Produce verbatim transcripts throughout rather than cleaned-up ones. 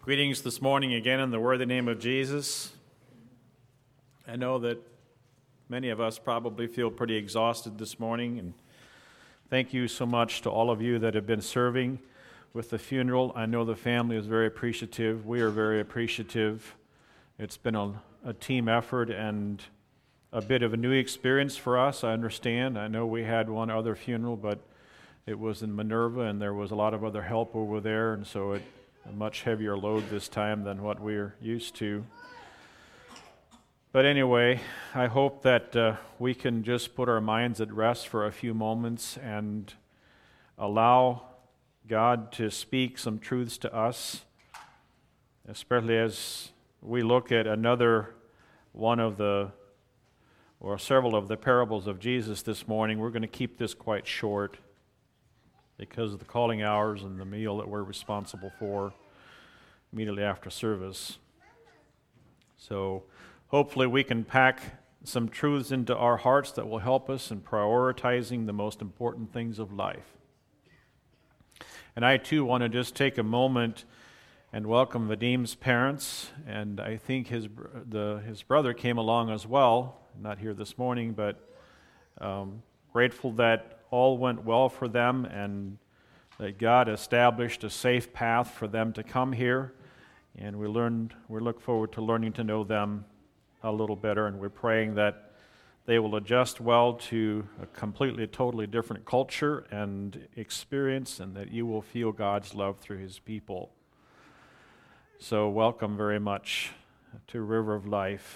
Greetings this morning again in the worthy name of Jesus. I know that many of us probably feel pretty exhausted this morning, and thank you so much to all of you that have been serving with the funeral. I know the family is very appreciative. We are very appreciative. It's been a, a team effort and a bit of a new experience for us, I understand. I know we had one other funeral, but it was in Minerva, and there was a lot of other help over there, and so it a much heavier load this time than what we're used to. But anyway, I hope that uh, we can just put our minds at rest for a few moments and allow God to speak some truths to us, especially as we look at another one of the, or several of the parables of Jesus this morning. We're going to keep this quite short because of the calling hours and the meal that we're responsible for immediately after service. So hopefully we can pack some truths into our hearts that will help us in prioritizing the most important things of life. And I too want to just take a moment and welcome Vadim's parents, and I think his the his brother came along as well, not here this morning, but um, grateful that all went well for them and that God established a safe path for them to come here. And we learned, we look forward to learning to know them a little better, and we're praying that they will adjust well to a completely, totally different culture and experience, and that you will feel God's love through His people. So welcome very much to River of Life.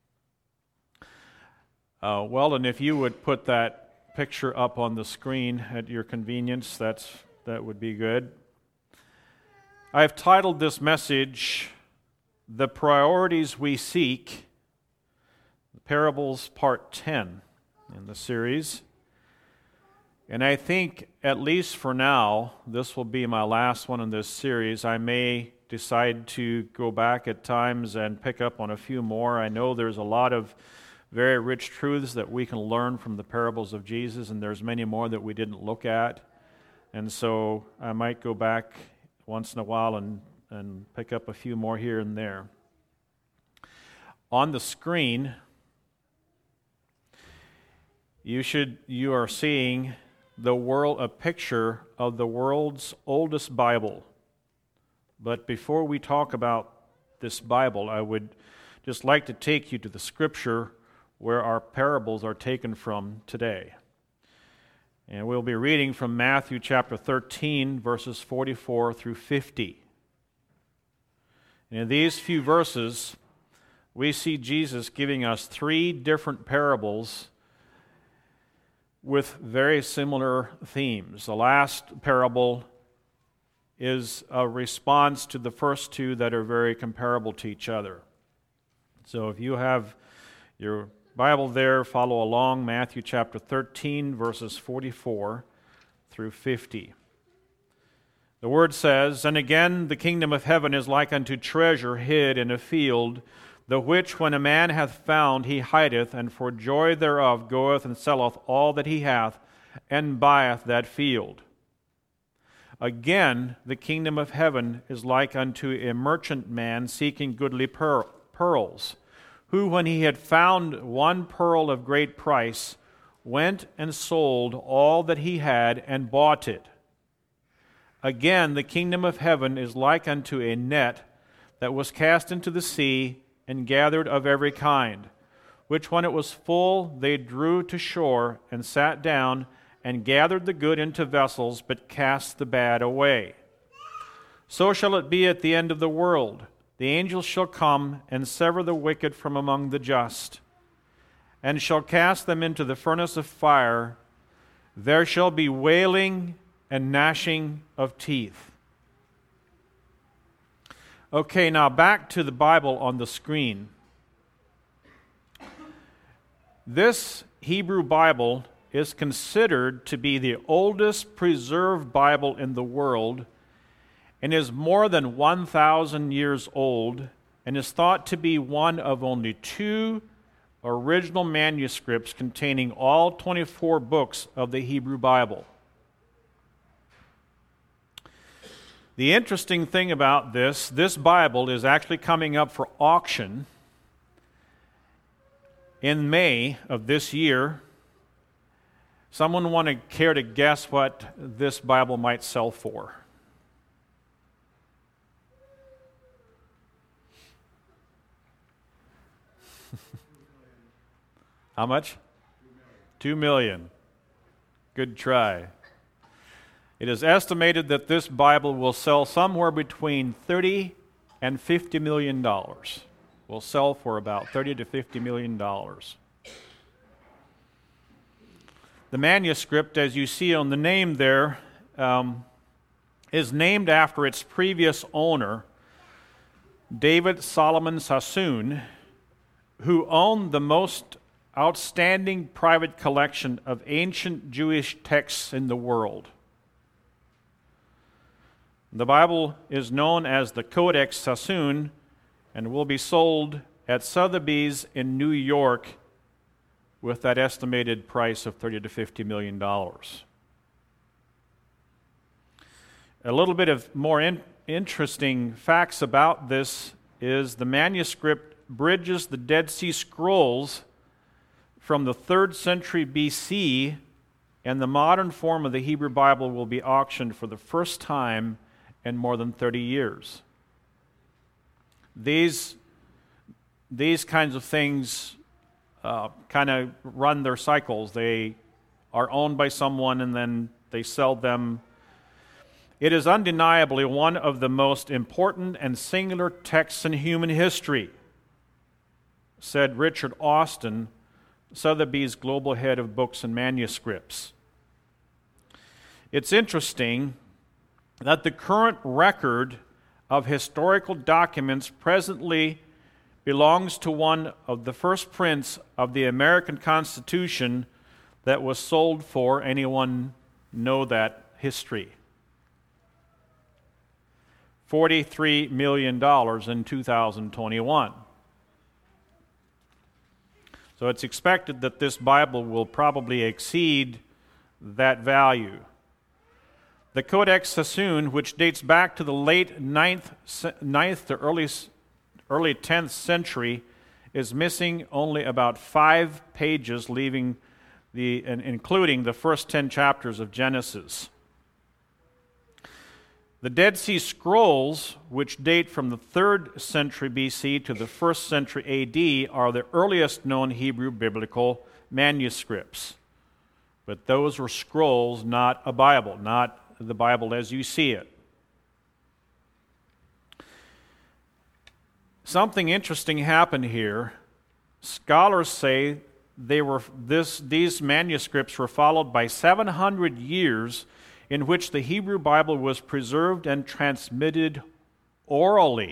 Uh, well, and if you would put that picture up on the screen at your convenience, that's that would be good. I've titled this message, The Priorities We Seek, the Parables Part ten in the series. And I think, at least for now, this will be my last one in this series. I may decide to go back at times and pick up on a few more. I know there's a lot of very rich truths that we can learn from the parables of Jesus, and there's many more that we didn't look at. And so I might go back once in a while and, and pick up a few more here and there. On the screen, you should you are seeing the world a picture of the world's oldest Bible. But before we talk about this Bible, I would just like to take you to the scripture where our parables are taken from today. And we'll be reading from Matthew chapter thirteen, verses forty-four through fifty. And in these few verses, we see Jesus giving us three different parables with very similar themes. The last parable is a response to the first two that are very comparable to each other. So if you have your Bible there, follow along, Matthew chapter thirteen, verses forty-four through fifty. The word says, "And again the kingdom of heaven is like unto treasure hid in a field, the which when a man hath found he hideth, and for joy thereof goeth and selleth all that he hath, and buyeth that field. Again the kingdom of heaven is like unto a merchant man seeking goodly pearl, pearls, who, when he had found one pearl of great price, went and sold all that he had and bought it. Again, the kingdom of heaven is like unto a net that was cast into the sea and gathered of every kind, which when it was full they drew to shore and sat down and gathered the good into vessels, but cast the bad away. So shall it be at the end of the world. The angels shall come and sever the wicked from among the just, and shall cast them into the furnace of fire. There shall be wailing and gnashing of teeth." Okay, now back to the Bible on the screen. This Hebrew Bible is considered to be the oldest preserved Bible in the world, and is more than one thousand years old, and is thought to be one of only two original manuscripts containing all twenty-four books of the Hebrew Bible. The interesting thing about this, this Bible is actually coming up for auction in May of this year. Someone want to care to guess what this Bible might sell for? How much? Two million. Good try. It is estimated that this Bible will sell somewhere between thirty and fifty million dollars. Will sell for about thirty to fifty million dollars. The manuscript, as you see on the name there, um, is named after its previous owner, David Solomon Sassoon, who owned the most outstanding private collection of ancient Jewish texts in the world. The Bible is known as the Codex Sassoon and will be sold at Sotheby's in New York with that estimated price of thirty to fifty million dollars. A little bit of more in, interesting facts about this is the manuscript bridges the Dead Sea Scrolls from the third century B C, and the modern form of the Hebrew Bible will be auctioned for the first time in more than thirty years. These, these kinds of things uh, kind of run their cycles. They are owned by someone and then they sell them. It is undeniably one of the most important and singular texts in human history, said Richard Austin, Sotheby's global head of books and manuscripts. It's interesting that the current record of historical documents presently belongs to one of the first prints of the American Constitution that was sold for, anyone know that history? forty-three million dollars in two thousand twenty-one. So it's expected that this Bible will probably exceed that value. The Codex Sassoon, which dates back to the late ninth, ninth to early, early tenth century, is missing only about five pages, leaving the, including the first ten chapters of Genesis. The Dead Sea Scrolls, which date from the third century B C to the first century A D, are the earliest known Hebrew biblical manuscripts. But those were scrolls, not a Bible, not the Bible as you see it. Something interesting happened here. Scholars say they were this, these manuscripts were followed by seven hundred years in which the Hebrew Bible was preserved and transmitted orally.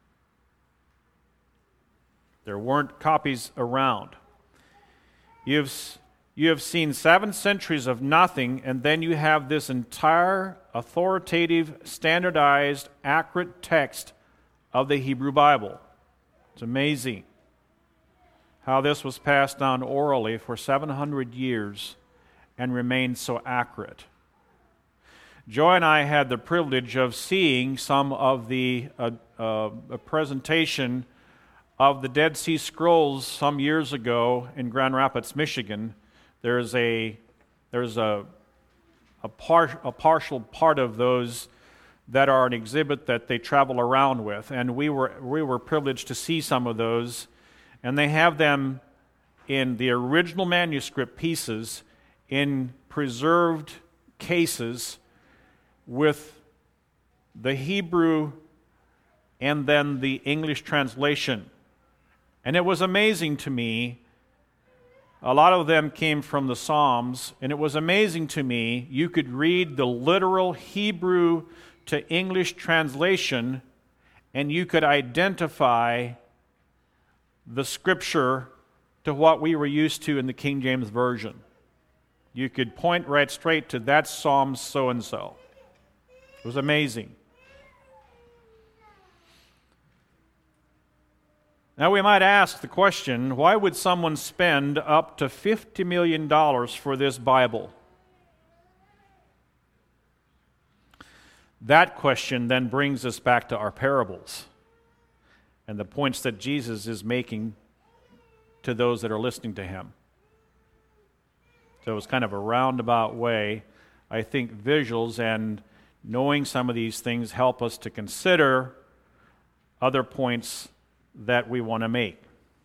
There weren't copies around. You've, you have seen seven centuries of nothing, and then you have this entire authoritative, standardized, accurate text of the Hebrew Bible. It's amazing how this was passed down orally for seven hundred years and remained so accurate. Joy and I had the privilege of seeing some of the uh, uh, presentation of the Dead Sea Scrolls some years ago in Grand Rapids, Michigan. There's a there's a a, par- a partial part of those that are an exhibit that they travel around with, and we were we were privileged to see some of those, and they have them in the original manuscript pieces in preserved cases with the Hebrew and then the English translation. And it was amazing to me. A lot of them came from the Psalms, and it was amazing to me. You could read the literal Hebrew to English translation, and you could identify the scripture to what we were used to in the King James Version. You could point right straight to that Psalm so-and-so. It was amazing. Now we might ask the question, why would someone spend up to fifty million dollars for this Bible? that question then brings us back to our parables and the points that Jesus is making to those that are listening to him. So it's kind of a roundabout way. I think visuals and knowing some of these things help us to consider other points that we want to make.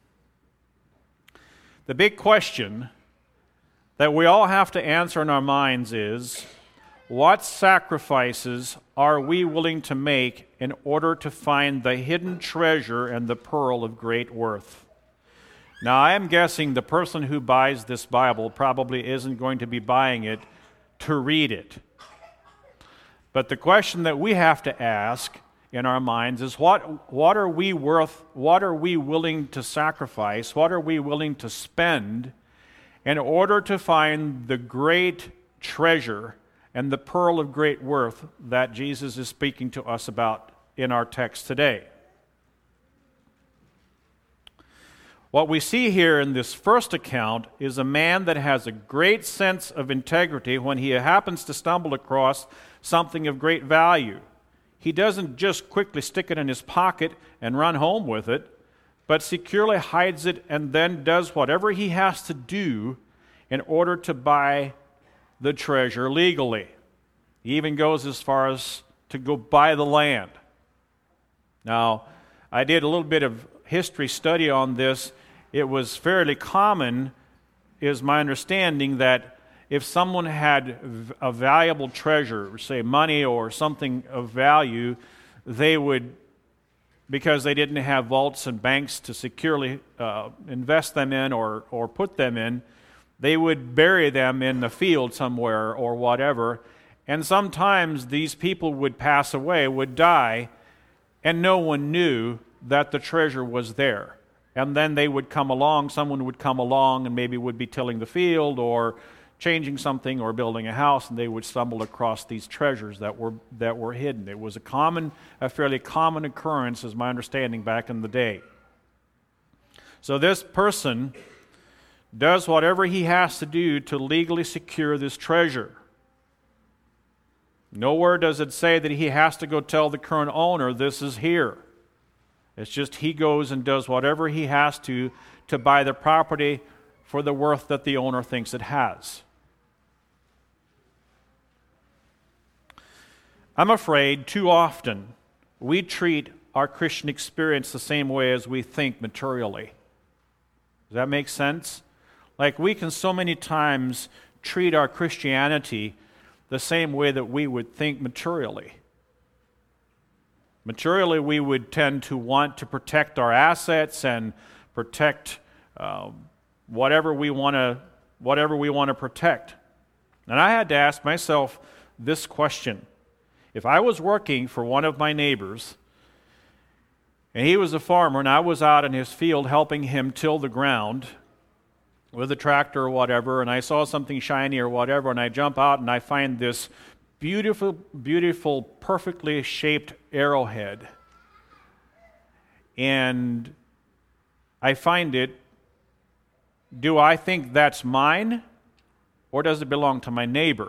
The big question that we all have to answer in our minds is, what sacrifices are we willing to make in order to find the hidden treasure and the pearl of great worth? Now, I am guessing the person who buys this Bible probably isn't going to be buying it to read it. But the question that we have to ask in our minds is, what, what are we worth, what are we willing to sacrifice, what are we willing to spend in order to find the great treasure and the pearl of great worth that Jesus is speaking to us about in our text today? What we see here in this first account is a man that has a great sense of integrity when he happens to stumble across something of great value. He doesn't just quickly stick it in his pocket and run home with it, but securely hides it and then does whatever he has to do in order to buy the treasure legally. He even goes as far as to go buy the land. Now, I did a little bit of history study on this. It was fairly common, is my understanding, that if someone had a valuable treasure, say money or something of value, they would, because they didn't have vaults and banks to securely uh, invest them in or, or put them in, they would bury them in the field somewhere or whatever. And sometimes these people would pass away, would die, and no one knew that the treasure was there. And then they would come along, someone would come along and maybe would be tilling the field or changing something or building a house, and they would stumble across these treasures that were that were hidden. It was a common, a fairly common occurrence, is my understanding, back in the day. So this person does whatever he has to do to legally secure this treasure. Nowhere does it say that he has to go tell the current owner, this is here. It's just he goes and does whatever he has to to buy the property for the worth that the owner thinks it has. I'm afraid too often we treat our Christian experience the same way as we think materially. Does that make sense? Like, we can so many times treat our Christianity the same way that we would think materially. Materially, we would tend to want to protect our assets and protect uh, whatever we want to whatever we want to protect. And I had to ask myself this question. If I was working for one of my neighbors, and he was a farmer, and I was out in his field helping him till the ground with a tractor or whatever, and I saw something shiny or whatever, and I jump out and I find this beautiful, beautiful, perfectly shaped arrowhead. And I find it, do I think that's mine, or does it belong to my neighbor?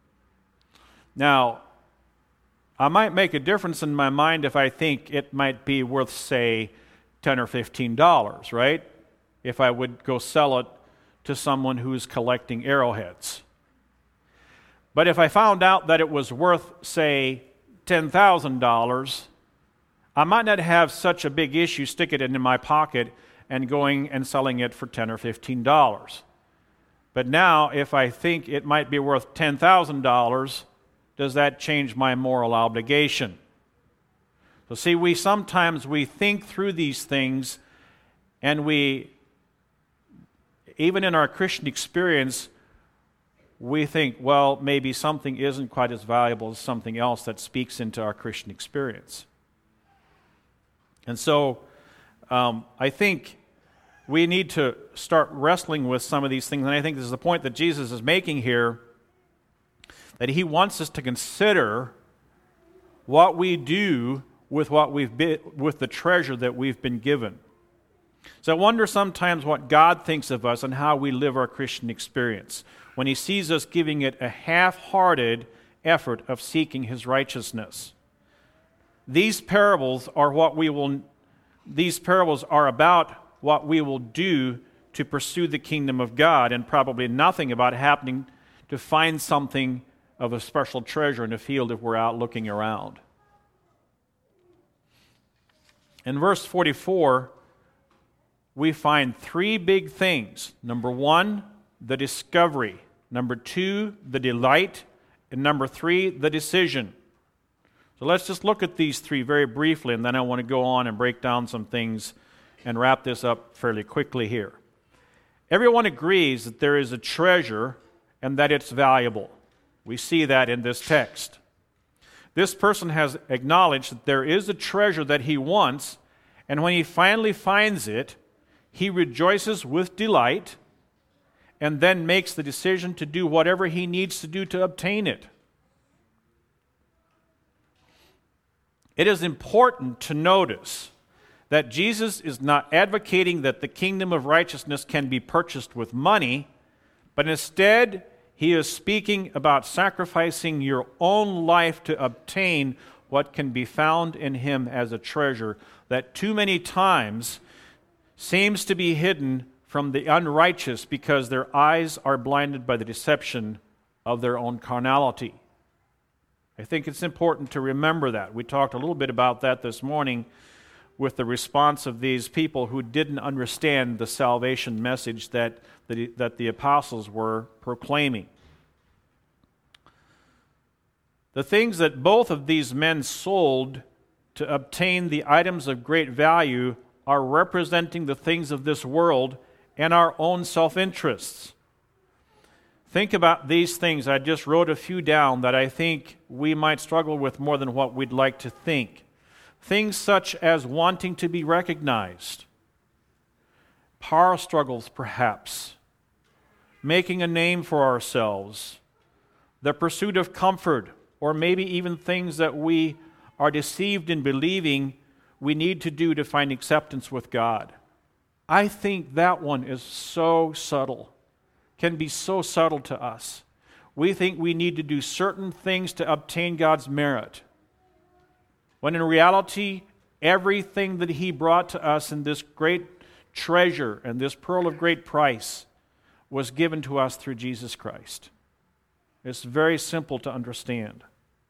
Now, I might make a difference in my mind if I think it might be worth, say, ten or fifteen dollars, right? If I would go sell it to someone who's collecting arrowheads. But if I found out that it was worth, say, ten thousand dollars, I might not have such a big issue sticking it in my pocket and going and selling it for ten or fifteen dollars. But now, if I think it might be worth ten thousand dollars, does that change my moral obligation? So see, we sometimes we think through these things, and we, even in our Christian experience, we think, well, maybe something isn't quite as valuable as something else that speaks into our Christian experience. And so um, I think we need to start wrestling with some of these things, and I think this is the point that Jesus is making here, that he wants us to consider what we do with what we've been, with the treasure that we've been given. So I wonder sometimes what God thinks of us and how we live our Christian experience when he sees us giving it a half-hearted effort of seeking his righteousness. These parables are what we will these parables are about what we will do to pursue the kingdom of God, and probably nothing about happening to find something of a special treasure in the field if we're out looking around. In verse forty-four, we find three big things. Number one, the discovery. Number two, the delight. And number three, the decision. So let's just look at these three very briefly, and then I want to go on and break down some things and wrap this up fairly quickly here. Everyone agrees that there is a treasure and that it's valuable. We see that in this text. This person has acknowledged that there is a treasure that he wants, and when he finally finds it, he rejoices with delight and then makes the decision to do whatever he needs to do to obtain it. It is important to notice that Jesus is not advocating that the kingdom of righteousness can be purchased with money, but instead he is speaking about sacrificing your own life to obtain what can be found in him as a treasure that too many times seems to be hidden from the unrighteous because their eyes are blinded by the deception of their own carnality. I think it's important to remember that. We talked a little bit about that this morning with the response of these people who didn't understand the salvation message that the, that the apostles were proclaiming. The things that both of these men sold to obtain the items of great value are representing the things of this world and our own self-interests. Think about these things. I just wrote a few down that I think we might struggle with more than what we'd like to think. Things such as wanting to be recognized, power struggles perhaps, making a name for ourselves, the pursuit of comfort, or maybe even things that we are deceived in believing we need to do to find acceptance with God. I think that one is so subtle, can be so subtle to us. We think we need to do certain things to obtain God's merit, when in reality, everything that he brought to us in this great treasure and this pearl of great price was given to us through Jesus Christ. It's very simple to understand.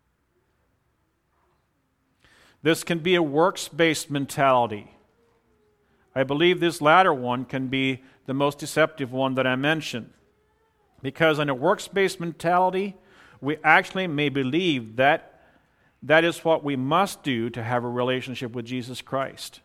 This can be a works-based mentality. I believe this latter one can be the most deceptive one that I mentioned. Because in a works-based mentality, we actually may believe that that is what we must do to have a relationship with Jesus Christ.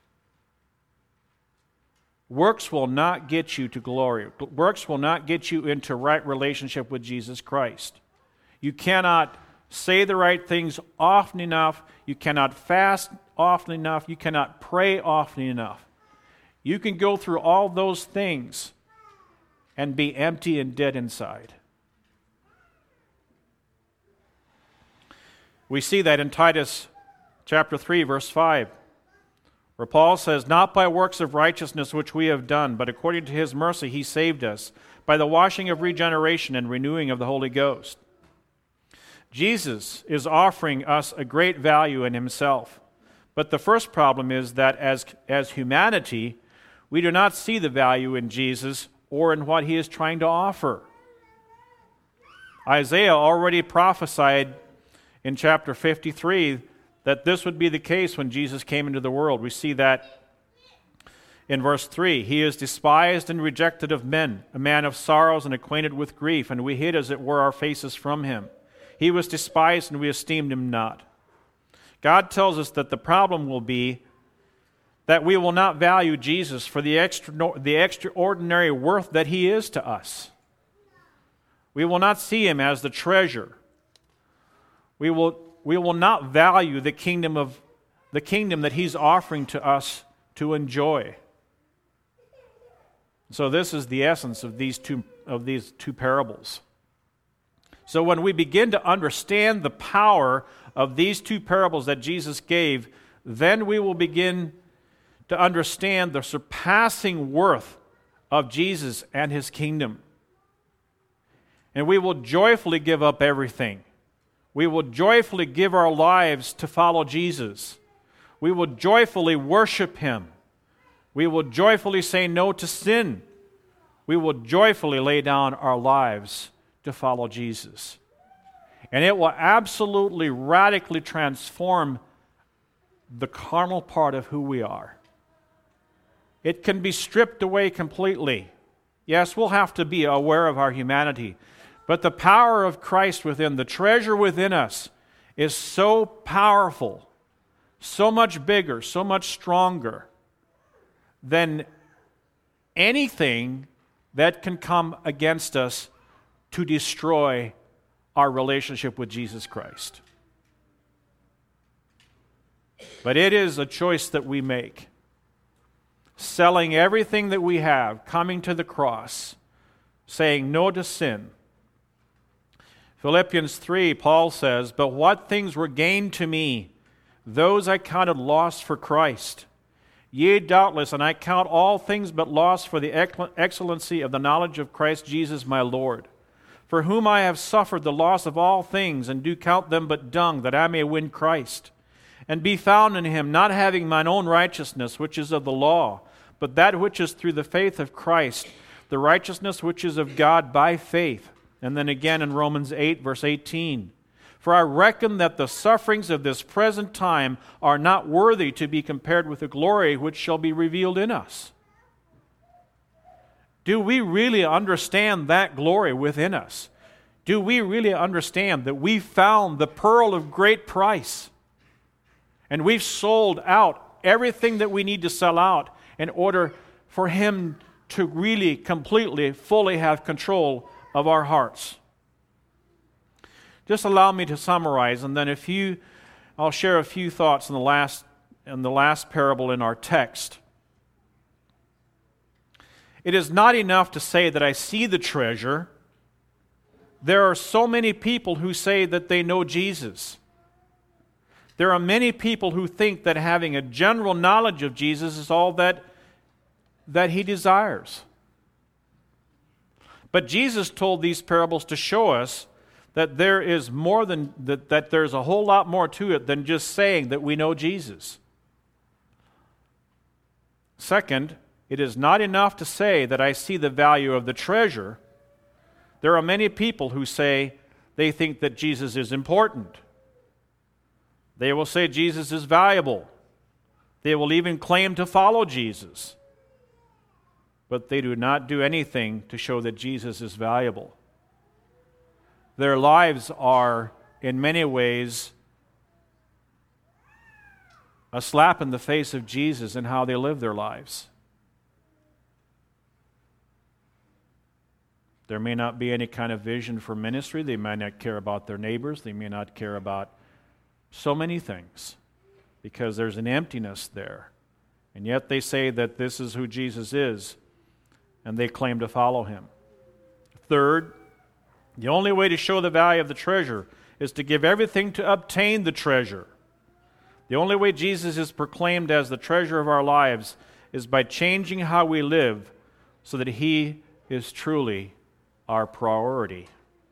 Works will not get you to glory. Works will not get you into right relationship with Jesus Christ. You cannot say the right things often enough. You cannot fast often enough. You cannot pray often enough. You can go through all those things and be empty and dead inside. We see that in Titus chapter three, verse five, where Paul says, "Not by works of righteousness which we have done, but according to his mercy he saved us, by the washing of regeneration and renewing of the Holy Ghost." Jesus is offering us a great value in himself. But the first problem is that as, as humanity, we do not see the value in Jesus or in what he is trying to offer. Isaiah already prophesied in chapter fifty-three that this would be the case when Jesus came into the world. We see that in verse three. "He is despised and rejected of men, a man of sorrows and acquainted with grief, and we hid as it were our faces from him. He was despised and we esteemed him not." God tells us that the problem will be that we will not value Jesus for the extra, the extraordinary worth that he is to us. We will not see him as the treasure. We will, we will not value the kingdom of the kingdom that he's offering to us to enjoy. So this is the essence of these two of these two parables. So when we begin to understand the power of these two parables that Jesus gave, then we will begin to understand the surpassing worth of Jesus and his kingdom. And we will joyfully give up everything. We will joyfully give our lives to follow Jesus. We will joyfully worship Him. We will joyfully say no to sin. We will joyfully lay down our lives to follow Jesus. And it will absolutely, radically transform the carnal part of who we are. It can be stripped away completely. Yes, we'll have to be aware of our humanity, but the power of Christ within, the treasure within us, is so powerful, so much bigger, so much stronger than anything that can come against us to destroy our relationship with Jesus Christ. But it is a choice that we make. Selling everything that we have, coming to the cross, saying no to sin. Philippians three, Paul says, "But what things were gained to me, those I counted loss for Christ. Yea, doubtless, and I count all things but loss for the excellency of the knowledge of Christ Jesus my Lord, for whom I have suffered the loss of all things, and do count them but dung, that I may win Christ, and be found in Him, not having mine own righteousness, which is of the law, but that which is through the faith of Christ, the righteousness which is of God by faith." And then again in Romans eight, verse eighteen, "For I reckon that the sufferings of this present time are not worthy to be compared with the glory which shall be revealed in us." Do we really understand that glory within us? Do we really understand that we found the pearl of great price? And we've sold out everything that we need to sell out in order for Him to really, completely, fully have control of our hearts. Just allow me to summarize, and then a few, I'll share a few thoughts in the last, in the last parable in our text. It is not enough to say that I see the treasure. There are so many people who say that they know Jesus. There are many people who think that having a general knowledge of Jesus is all that, that He desires. But Jesus told these parables to show us that there is more than that, that there's a whole lot more to it than just saying that we know Jesus. Second, it is not enough to say that I see the value of the treasure. There are many people who say they think that Jesus is important. They will say Jesus is valuable. They will even claim to follow Jesus. But they do not do anything to show that Jesus is valuable. Their lives are, in many ways, a slap in the face of Jesus in how they live their lives. There may not be any kind of vision for ministry. They may not care about their neighbors. They may not care about so many things because there's an emptiness there. And yet they say that this is who Jesus is, and they claim to follow Him. Third, the only way to show the value of the treasure is to give everything to obtain the treasure. The only way Jesus is proclaimed as the treasure of our lives is by changing how we live so that He is truly our priority.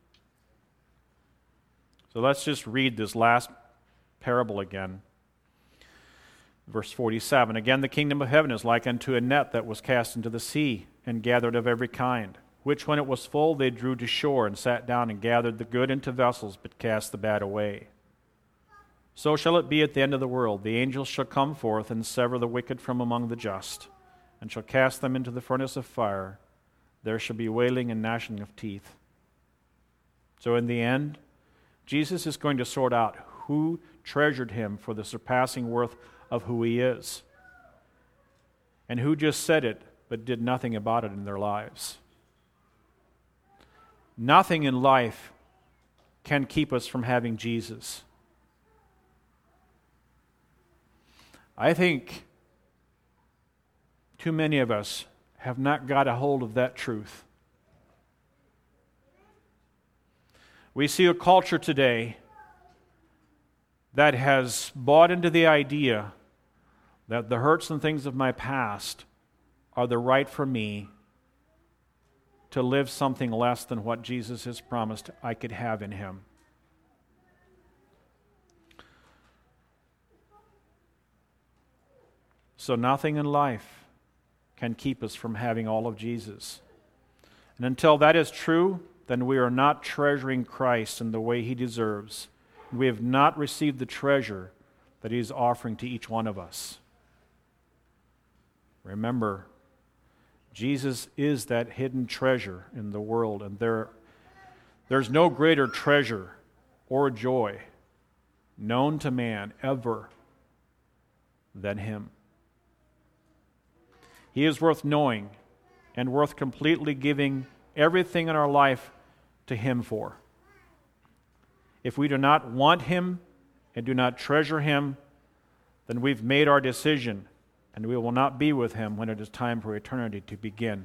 So let's just read this last parable again. Verse forty-seven, "Again the kingdom of heaven is like unto a net that was cast into the sea, and gathered of every kind, which when it was full they drew to shore, and sat down and gathered the good into vessels, but cast the bad away. So shall it be at the end of the world. The angels shall come forth, and sever the wicked from among the just, and shall cast them into the furnace of fire. There shall be wailing and gnashing of teeth." So in the end, Jesus is going to sort out who treasured Him for the surpassing worth of who He is, and who just said it but did nothing about it in their lives. Nothing in life can keep us from having Jesus. I think too many of us have not got a hold of that truth. We see a culture today that has bought into the idea that the hurts and things of my past are the right for me to live something less than what Jesus has promised I could have in Him. So nothing in life can keep us from having all of Jesus. And until that is true, then we are not treasuring Christ in the way He deserves. We have not received the treasure that He is offering to each one of us. Remember, Jesus is that hidden treasure in the world, and there, there's no greater treasure or joy known to man ever than Him. He is worth knowing and worth completely giving everything in our life to Him for. If we do not want Him and do not treasure Him, then we've made our decision, and we will not be with Him when it is time for eternity to begin.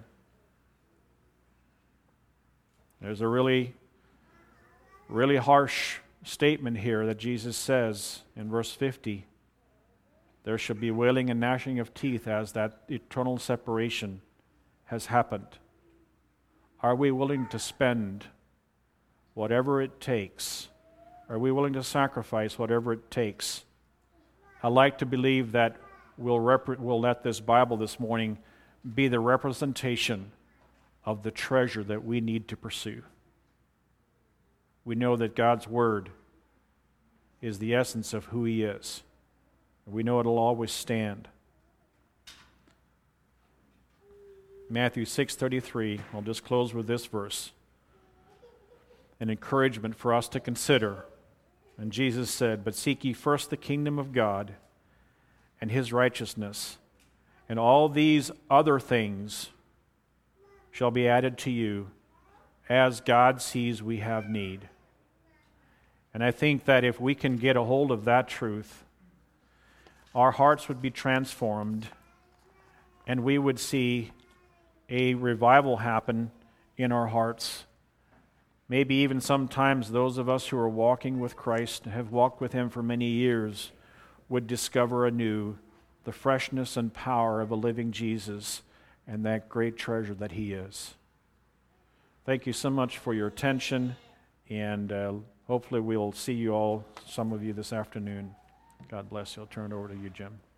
There's a really, really harsh statement here that Jesus says in verse fifty. There shall be wailing and gnashing of teeth as that eternal separation has happened. Are we willing to spend whatever it takes? Are we willing to sacrifice whatever it takes? I like to believe that we'll, rep- we'll let this Bible this morning be the representation of the treasure that we need to pursue. We know that God's Word is the essence of who He is. We know it'll always stand. Matthew six thirty-three, I'll just close with this verse. An encouragement for us to consider. And Jesus said, "But seek ye first the kingdom of God and His righteousness, and all these other things shall be added to you as God sees we have need." And I think that if we can get a hold of that truth, our hearts would be transformed, and we would see a revival happen in our hearts. Maybe even sometimes those of us who are walking with Christ and have walked with Him for many years would discover anew the freshness and power of a living Jesus and that great treasure that He is. Thank you so much for your attention, and uh, hopefully we'll see you all, some of you this afternoon. God bless you. I'll turn it over to you, Jim.